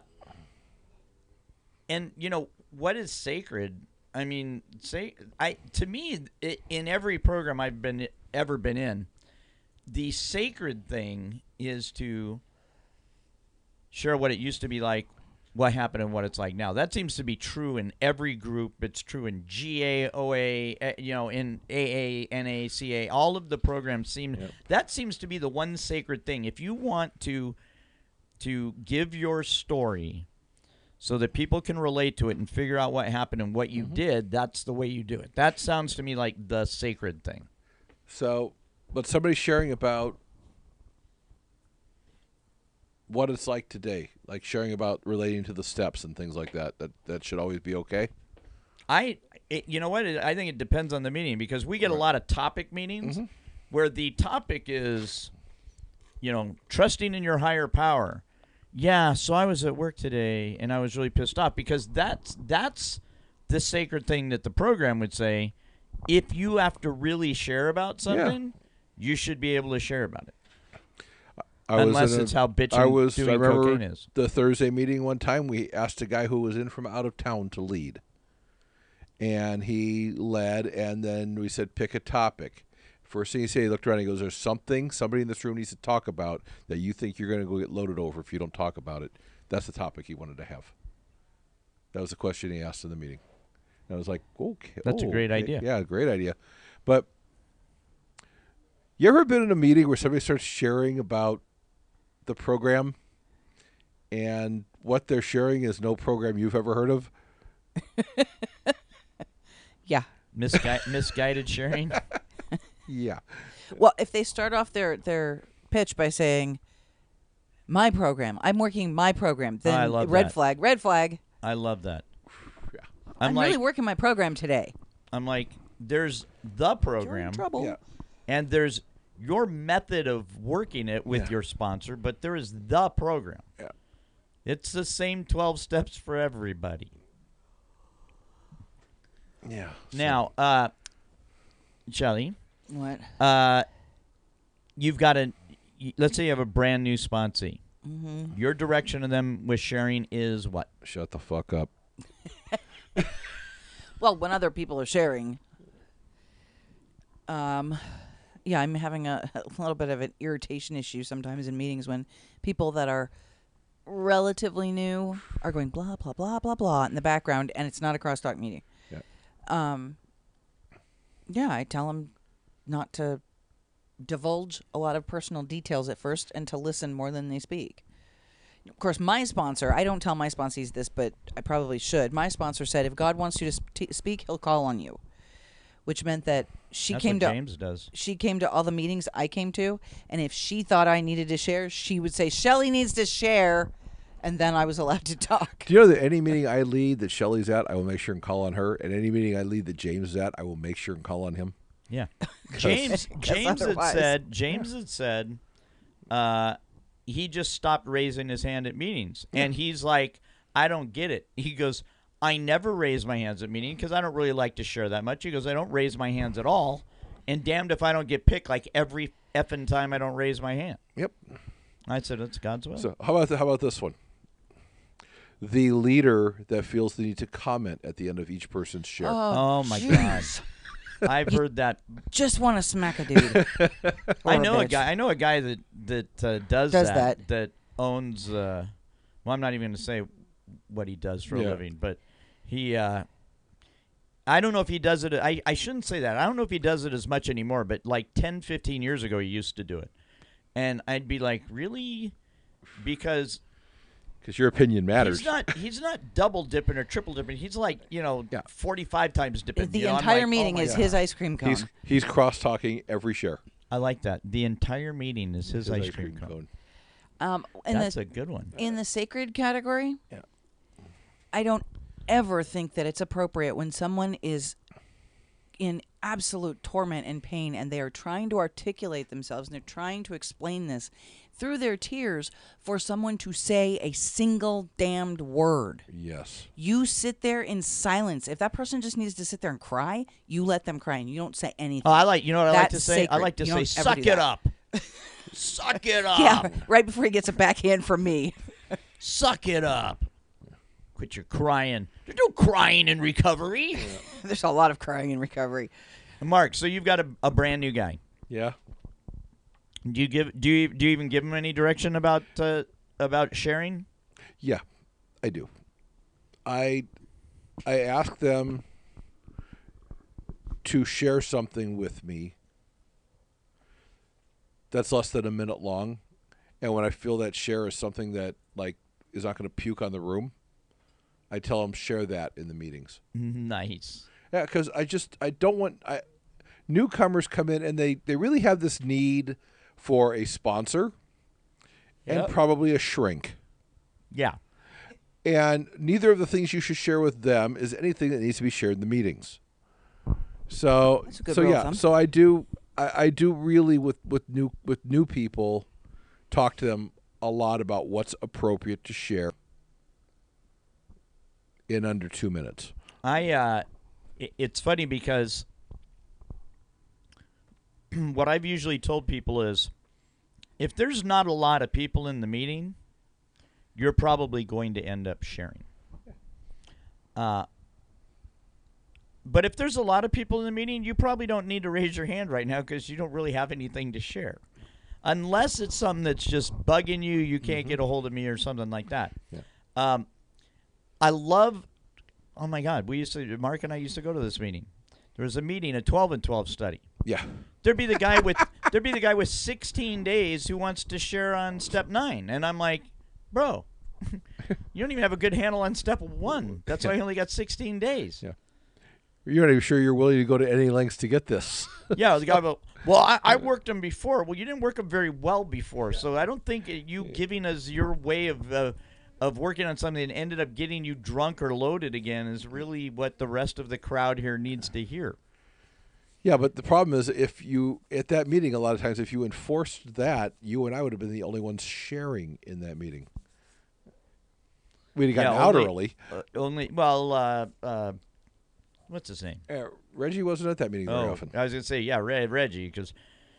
and what is sacred? I mean, to me, in every program I've ever been in, the sacred thing is to share what it used to be like, what happened, and what it's like now. That seems to be true in every group. It's true in GA, OA, in AA, NA, CA. All of the programs seem that seems to be the one sacred thing. If you want to give your story so that people can relate to it and figure out what happened and what you did, that's the way you do it. That sounds to me like the sacred thing. So, but somebody sharing about what it's like today, like sharing about relating to the steps and things like that, that should always be okay? You know what? I think it depends on the meeting because we get a lot of topic meetings where the topic is, trusting in your higher power. Yeah, so I was at work today and I was really pissed off because that's the sacred thing that the program would say. If you have to really share about something, you should be able to share about it. Unless it's how bitching doing cocaine is. The Thursday meeting one time, we asked a guy who was in from out of town to lead. And he led, and then we said, pick a topic. First thing he said, he looked around and he goes, there's somebody in this room needs to talk about that you think you're going to go get loaded over if you don't talk about it. That's the topic he wanted to have. That was the question he asked in the meeting. And I was like, okay. That's a great idea. Yeah, great idea. But you ever been in a meeting where somebody starts sharing about the program and what they're sharing is no program you've ever heard of? Yeah. Misguided sharing? Yeah. Well, if they start off their pitch by saying, my program, I'm working my program, then I love red that. flag. I love that. Yeah. I'm really working my program today. I'm like, there's the program. You're in trouble. Yeah. And there's your method of working it with your sponsor, but there is the program. Yeah. It's the same 12 steps for everybody. Yeah. Now, Shelly, What? you've got let's say you have a brand new sponsee. Your direction to them with sharing is what? Shut the fuck up. Well, when other people are sharing, I'm having a little bit of an irritation issue sometimes in meetings when people that are relatively new are going blah, blah, blah, blah, blah in the background, and it's not a crosstalk meeting. I tell them not to divulge a lot of personal details at first and to listen more than they speak. Of course, my sponsor, I don't tell my sponsees this, but I probably should. My sponsor said, if God wants you to speak, he'll call on you. Which meant that That's what James does. She came to all the meetings I came to, and if she thought I needed to share, she would say, Shelly needs to share, and then I was allowed to talk. Do you know that any meeting I lead that Shelly's at, I will make sure and call on her, and any meeting I lead that James is at, I will make sure and call on him? Yeah. James otherwise. had said he just stopped raising his hand at meetings. And he's like, I don't get it. He goes, I never raise my hands at meetings because I don't really like to share that much. He goes, I don't raise my hands at all. And damned if I don't get picked like every effing time I don't raise my hand. Yep. I said, that's God's will. So how about this one? The leader that feels the need to comment at the end of each person's share. Oh my God. I've heard that. Just want to smack a dude. I Or know a bitch. guy. I know a guy that does that. That owns. Well, I'm not even going to say what he does for a Yeah. living, but he. I don't know if he does it. I shouldn't say that. I don't know if he does it as much anymore, but like 10, 15 years ago, he used to do it. And I'd be like, really? Because your opinion matters. he's not double dipping or triple dipping. He's like, 45 times dipping. The You know, I'm entire like, meeting oh my is God. his ice cream cone. He's cross talking every share. I like that. The entire meeting is his ice cream cone. That's a good one. In the sacred category, Yeah. I don't ever think that it's appropriate when someone is in absolute torment and pain and they are trying to articulate themselves and they're trying to explain this through their tears for someone to say a single damned word. Yes. You sit there in silence. If that person just needs to sit there and cry, you let them cry and you don't say anything. Oh, I like. You know what I like to That's say? I sacred. like to You say, don't ever "Suck do it that. up, suck it up, Yeah, right before he gets a backhand from me. suck it up." Quit your crying. There's no crying in recovery. There's a lot of crying in recovery. Mark, so you've got a brand new guy. Yeah. Do you even give him any direction about sharing? Yeah, I do. I ask them to share something with me that's less than a minute long, and when I feel that share is something that is not going to puke on the room, I tell them share that in the meetings. Nice. Yeah, because I don't want newcomers come in and they really have this need for a sponsor and Yep. probably a shrink. Yeah. And neither of the things you should share with them is anything that needs to be shared in the meetings. So That's a good so rule of yeah, thumb. so I do really with new people talk to them a lot about what's appropriate to share in under 2 minutes. It's funny because what I've usually told people is if there's not a lot of people in the meeting, you're probably going to end up sharing. But if there's a lot of people in the meeting, you probably don't need to raise your hand right now because you don't really have anything to share. Unless it's something that's just bugging you, you can't get a hold of me or something like that. Yeah. I love, oh my God, Mark and I used to go to this meeting. There was a meeting, a 12 and 12 study. Yeah. There'd be the guy with 16 days who wants to share on step 9, and I'm like, bro, you don't even have a good handle on step 1. That's why I only got 16 days. Yeah. You're not even sure you're willing to go to any lengths to get this. Yeah, the guy goes, well, I worked them before. Well, you didn't work them very well before, so I don't think you giving us your way of working on something that ended up getting you drunk or loaded again is really what the rest of the crowd here needs to hear. Yeah, but the problem is if you, at that meeting, a lot of times, if you enforced that, you and I would have been the only ones sharing in that meeting. We'd have gotten out early. What's his name? Reggie wasn't at that meeting very often. I was going to say, yeah, Reggie, because,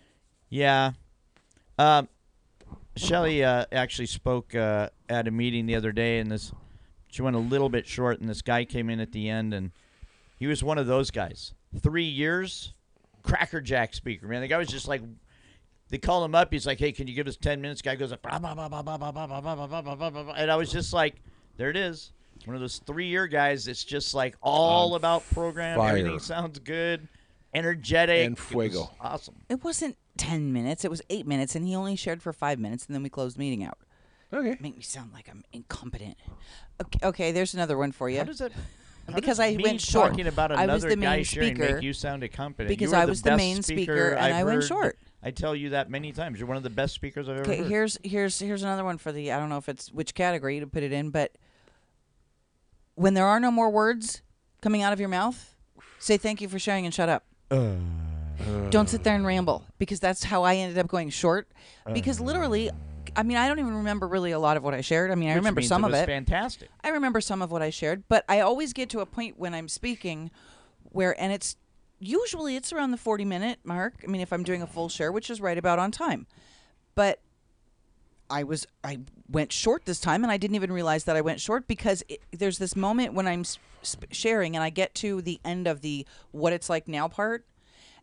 Shelley actually spoke at a meeting the other day, and she went a little bit short, and this guy came in at the end, and he was one of those guys. 3 years, crackerjack speaker, man. The guy was just like, they call him up. He's like, hey, can you give us 10 minutes? Guy goes up, blah, blah, blah, blah, blah, blah, blah, blah, blah, blah, blah, blah, blah. And I was just like, there it is. One of those 3-year guys. It's just like all about program. fire. Everything sounds good, energetic. And fuego. It was awesome. It wasn't 10 minutes. It was 8 minutes, and he only shared for 5 minutes, and then we closed the meeting out. Okay. Make me sound like I'm incompetent. Okay, there's another one for you. How does that? how Because does I me went short. talking about I was another the guy main sharing speaker make you sound incompetent. because You are I was the best main speaker and I've I went heard. short. I tell you that many times. You're one of the best speakers I've ever Okay, heard. here's another one for the, I don't know if it's which category to put it in, but when there are no more words coming out of your mouth, say thank you for sharing and shut up. Don't sit there and ramble, because that's how I ended up going short. Because literally, I mean, I don't even remember really a lot of what I shared. I mean, I Which remember means some it of was it. fantastic. I remember some of what I shared, but I always get to a point when I'm speaking where, and it's usually it's around the 40-minute mark. I mean, if I'm doing a full share, which is right about on time. But I went short this time, and I didn't even realize that I went short, because there's this moment when I'm sharing and I get to the end of the what it's like now part,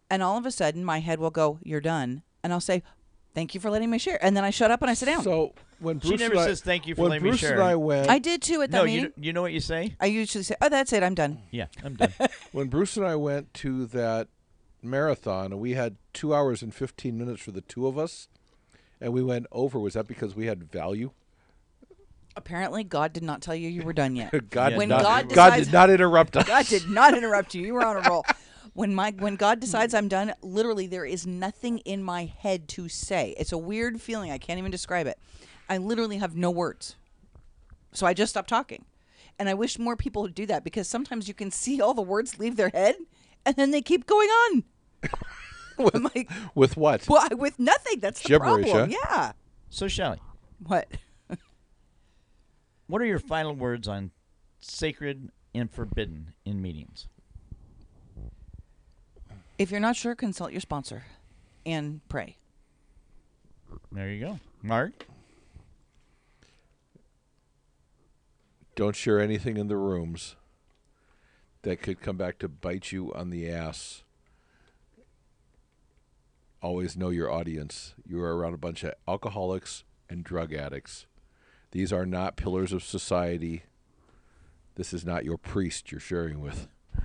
And all of a sudden, my head will go, "You're done," and I'll say, "Thank you for letting me share," and then I shut up and I sit down. So when Bruce She never and I, says thank you for when letting me Bruce share. and I went, I did too at that No, meeting. you know what you say? I usually say, "Oh, that's it. I'm done." Yeah, I'm done. when Bruce and I went to that marathon, and we had 2 hours and 15 minutes for the two of us, and we went over. Was that because we had value? Apparently, God did not tell you were done yet. God, Yeah, did when not, God God decides- did not interrupt us. God did not interrupt you. You were on a roll. When God decides I'm done, literally there is nothing in my head to say. It's a weird feeling. I can't even describe it. I literally have no words. So I just stop talking. And I wish more people would do that, because sometimes you can see all the words leave their head and then they keep going on. I'm like, With what? well, with nothing. That's the Gibberish, problem. huh? Yeah. So, Shelley, What? what are your final words on sacred and forbidden in meetings? If you're not sure, consult your sponsor and pray. There you go. Mark? Don't share anything in the rooms that could come back to bite you on the ass. Always know your audience. You are around a bunch of alcoholics and drug addicts. These are not pillars of society. This is not your priest you're sharing with.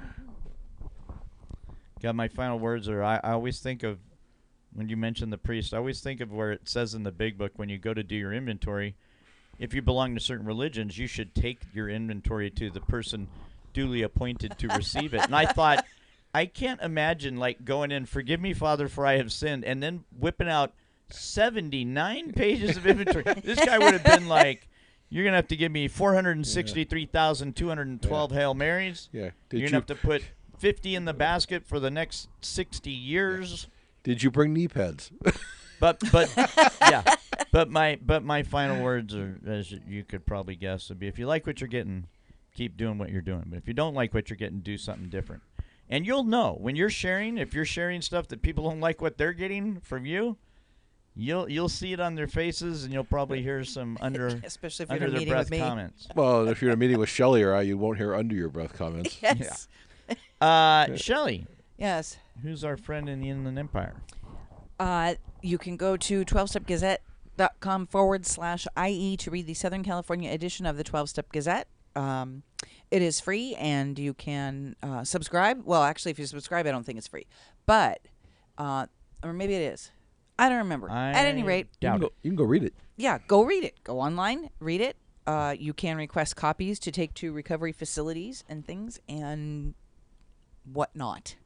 God, my final words are I always think of, when you mention the priest, I always think of where it says in the big book when you go to do your inventory, if you belong to certain religions, you should take your inventory to the person duly appointed to receive it. And I thought, I can't imagine like going in, "Forgive me, Father, for I have sinned," and then whipping out 79 pages of inventory. This guy would have been like, "You're going to have to give me 463,212 Hail Marys. Yeah. You're going to have to put 50 in the basket for the next 60 years." Did you bring knee pads? But yeah. But my final words are, as you could probably guess, would be, if you like what you're getting, keep doing what you're doing. But if you don't like what you're getting, do something different. And you'll know when you're sharing, if you're sharing stuff that people don't like what they're getting from you, you'll see it on their faces, and you'll probably hear some Especially if you're under in a their meeting with breath me. comments. Well, if you're in a meeting with Shelley or I, you won't hear under your breath comments. Yes. Shelley, Yes. who's our friend in the Inland Empire? You can go to 12stepgazette.com/IE to read the Southern California edition of the 12-Step Gazette. It is free, and you can subscribe. Well, actually, if you subscribe, I don't think it's free. But, or maybe it is. I don't remember. At any rate, You doubt can, it. you can go read it. yeah, go read it. Go online, read it. You can request copies to take to recovery facilities and things and whatnot.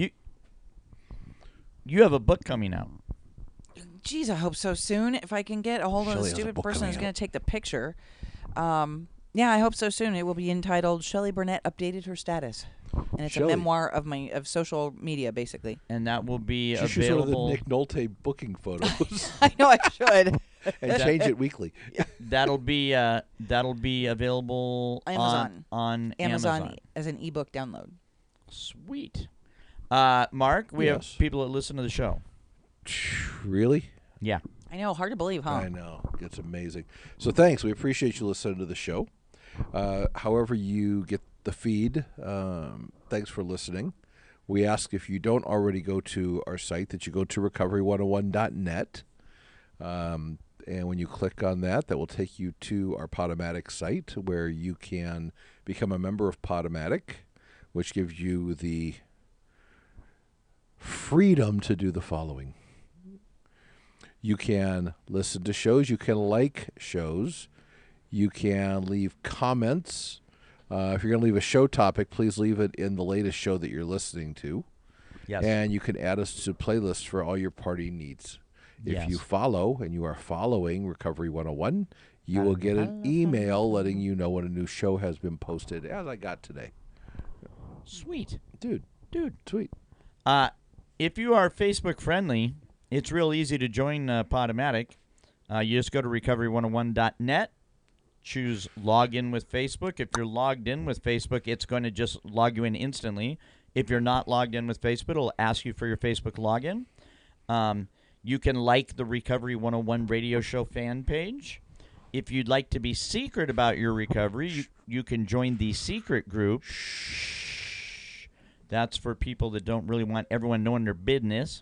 You have a book coming out. Geez, I hope so soon. If I can get a hold of Shelley the has a stupid book person coming who's going out. to take the picture. Yeah, I hope so soon. It will be entitled "Shelley Burnett Updated Her Status," and it's Shelley. a memoir of social media, basically. And that will be You should use one of the available. Nick Nolte booking photos I know I should. and change it weekly. That'll be available Amazon. on Amazon as an ebook download. Sweet. Mark, we Yes. have people that listen to the show. Really? Yeah. I know, hard to believe, huh? I know. It's amazing. So thanks. We appreciate you listening to the show. However you get the feed, thanks for listening. We ask, if you don't already go to our site, that you go to recovery101.net. And when you click on that, that will take you to our Podomatic site, where you can become a member of Podomatic, which gives you the freedom to do the following. You can listen to shows. You can like shows. You can leave comments. If you're going to leave a show topic, please leave it in the latest show that you're listening to. Yes. And you can add us to playlists for all your party needs. If Yes. you follow, and you are following Recovery 101, you will get an email letting you know when a new show has been posted, as I got today. Sweet. Dude, sweet. If you are Facebook friendly, it's real easy to join Podomatic. You just go to recovery101.net, choose login with Facebook. If you're logged in with Facebook, it's going to just log you in instantly. If you're not logged in with Facebook, it'll ask you for your Facebook login. You can like the Recovery 101 radio show fan page. If you'd like to be secret about your recovery, you can join the secret group. That's for people that don't really want everyone knowing their business.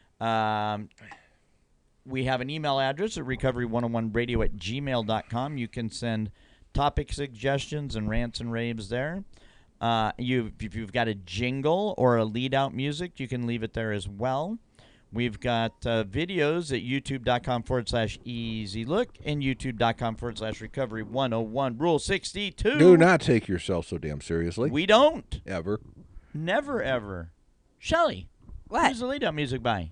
We have an email address at recovery101radio@gmail.com. You can send topic suggestions and rants and raves there. If you've got a jingle or a lead-out music, you can leave it there as well. We've got videos at youtube.com/easylook and youtube.com/recovery101. Rule 62. Do not take yourself so damn seriously. We don't. Ever. Never, ever. Shelley. What? Who's the lead-out music by?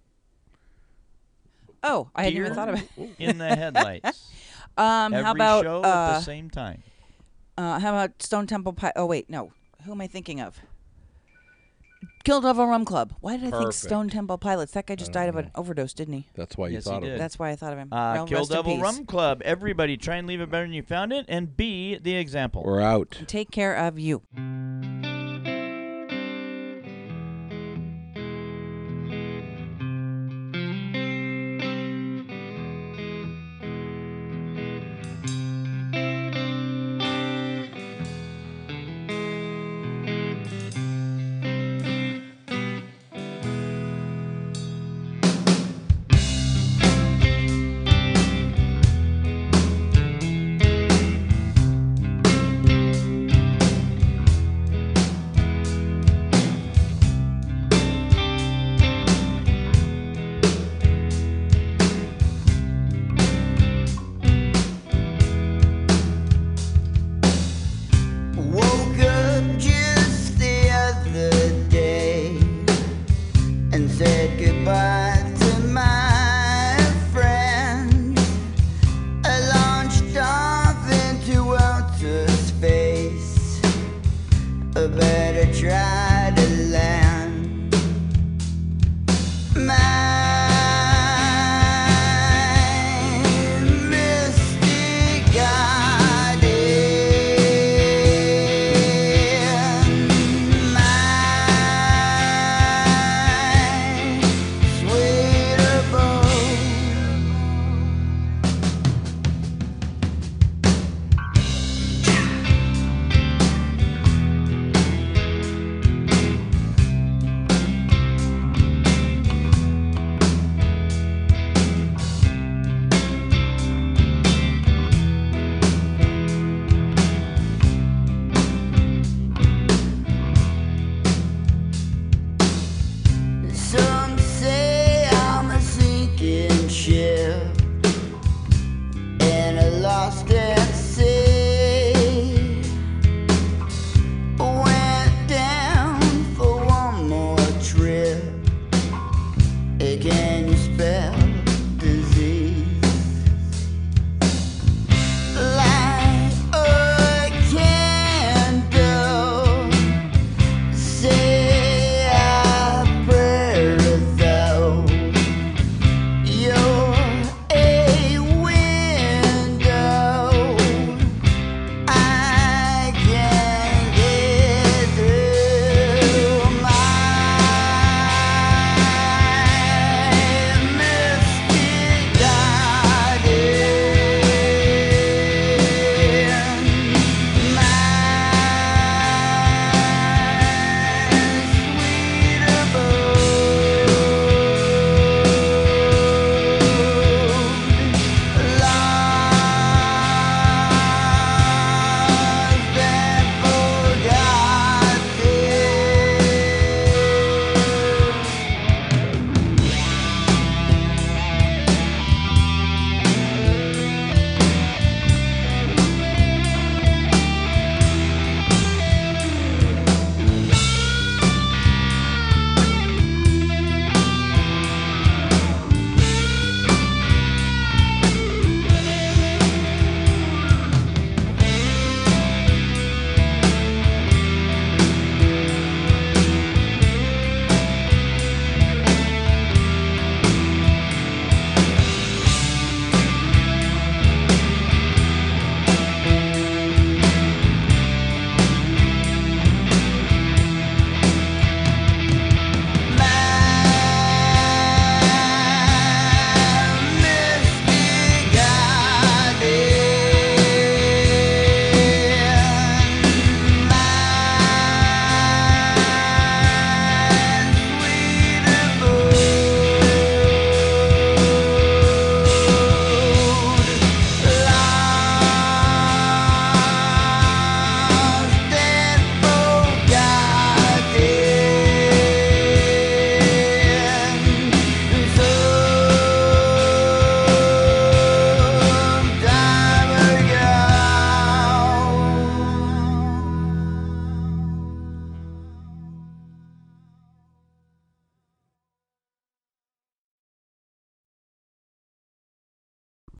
Oh, I hadn't Deer even thought of it. in the Headlights. How Every about show at the same time. how about Stone Temple Pilots? Oh wait, no. Who am I thinking of? Kill Devil Rum Club. Why did I think Perfect. Stone Temple Pilots? That guy just died of an overdose, didn't he? That's why you Yes, he thought of did. it. That's why I thought of him. Well, Kill rest in Devil peace. Rum Club. Everybody try and leave it better than you found it, and be the example. We're out. Take care of you.